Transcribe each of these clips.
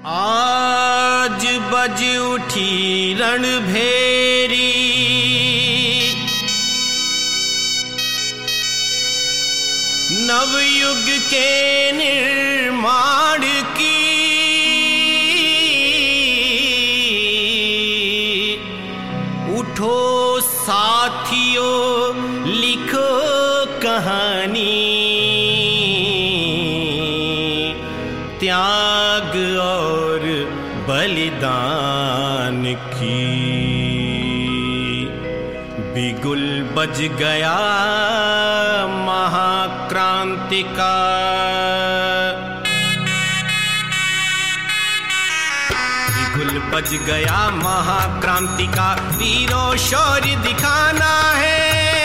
आज बज उठी रणभेरी, नवयुग के निर्माण की। उठो साथियों, लिखो कहानी, त्याग और बलिदान की। बिगुल बज गया महाक्रांति का, बिगुल बज गया महाक्रांति का। वीरों शौर्य दिखाना है,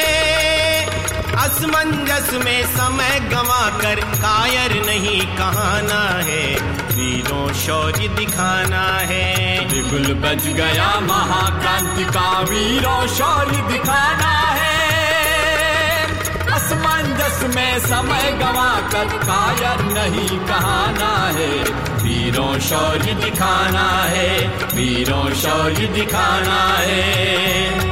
असमंजस में समय गंवाकर कायर नहीं कहना है। वीरों शौर्य दिखाना है, बिगुल बज गया महाक्रांति का। वीरों शौर्य दिखाना है, असमंजस में समय गंवाकर कायर नहीं कहना है। वीरों शौर्य दिखाना है, वीरों शौर्य दिखाना है।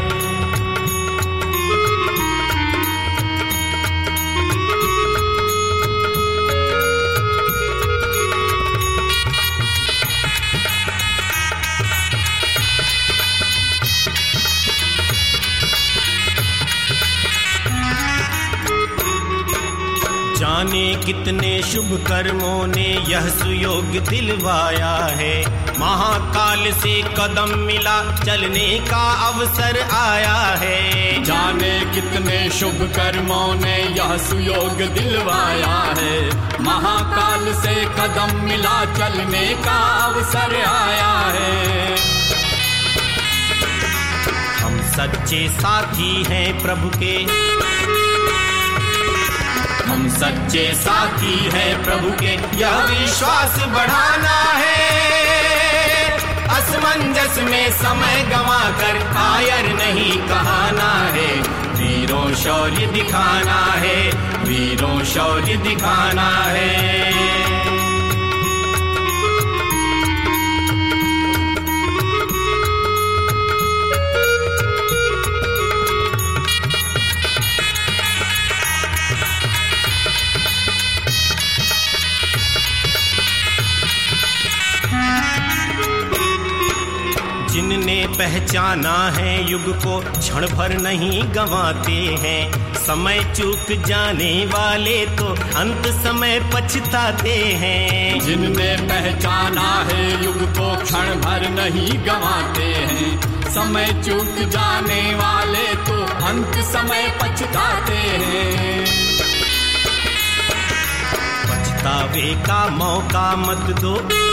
जाने कितने शुभ कर्मों ने यह सुयोग दिलवाया है। महाकाल से कदम मिला, चलने का अवसर आया है। जाने कितने शुभ कर्मों ने यह सुयोग दिलवाया है। महाकाल से कदम मिला, चलने का अवसर आया है। हम सच्चे साथी हैं प्रभु के, हम सच्चे साथी हैं प्रभु के। यह विश्वास बढ़ाना है, असमंजस में समय गंवाकर कायर नहीं कहना है। वीरों शौर्य दिखाना है, वीरों शौर्य दिखाना है। जिनने पहचाना है युग को, क्षण भर नहीं गंवाते हैं। समय चूक जाने वाले तो अंत समय पछताते हैं। जिनने पहचाना है युग को, क्षण भर नहीं गंवाते हैं। समय चूक जाने वाले तो अंत समय पछताते हैं। पछतावे का मौका मत दो,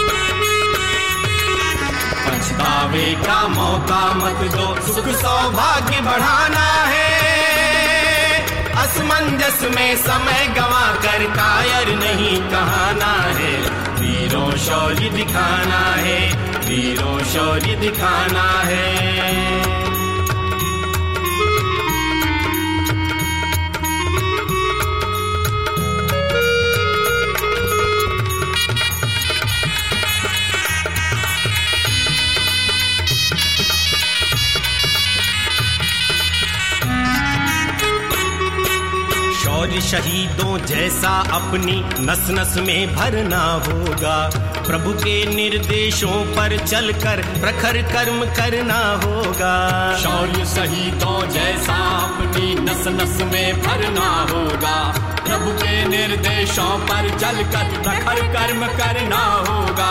पछतावे का मौका मत दो। सुख सौभाग्य बढ़ाना है, असमंजस में समय गंवाकर कायर नहीं कहना है। वीरों शौर्य दिखाना है, वीरों शौर्य दिखाना है। शौर्य शहीदों जैसा अपनी नस नस में भरना होगा। प्रभु के निर्देशों पर चलकर प्रखर कर्म करना होगा। शौर्य शहीदों जैसा अपनी नस नस में भरना होगा। प्रभु के निर्देशों पर चलकर प्रखर कर्म करना होगा।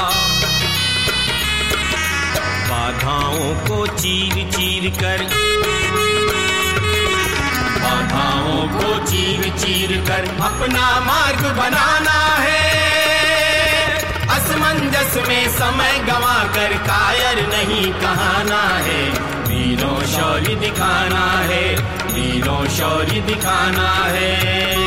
बाधाओं को चीर चीर कर, बाधाओं को चीर चीर कर अपना मार्ग बनाना है। असमंजस में समय गंवाकर कायर नहीं कहना है। वीरों शौर्य दिखाना है, वीरों शौर्य दिखाना है।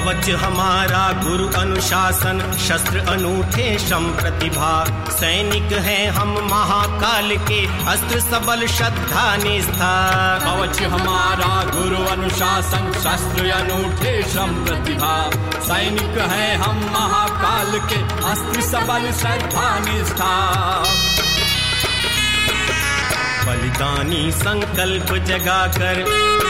कवच हमारा गुरु अनुशासन, शस्त्र अनूठे श्रम प्रतिभा। सैनिक हैं हम महाकाल के, अस्त्र सबल श्रद्धा निष्ठा। कवच हमारा गुरु अनुशासन, शस्त्र अनूठे श्रम प्रतिभा। सैनिक हैं हम महाकाल के, अस्त्र सबल श्रद्धा निष्ठा। बलिदानी संकल्प जगाकर,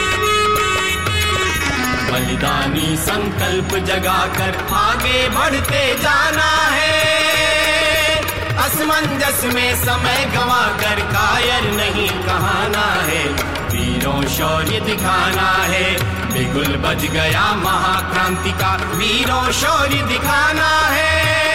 बलिदानी संकल्प जगाकर आगे बढ़ते जाना है। असमंजस में समय गंवाकर कायर नहीं कहना है। वीरों शौर्य दिखाना है, बिगुल बज गया महाक्रांति का, वीरों शौर्य दिखाना है।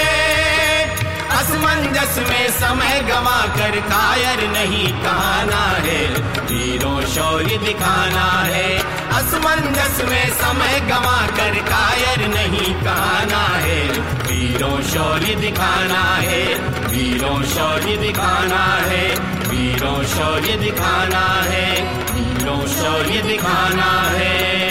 असमंजस में समय गंवाकर कायर नहीं कहना है, वीरों शौर्य दिखाना है। असमंजस में समय गंवाकर कायर नहीं कहना है, वीरों शौर्य दिखाना है, वीरों शौर्य दिखाना है, वीरों शौर्य दिखाना है, वीरों शौर्य दिखाना है।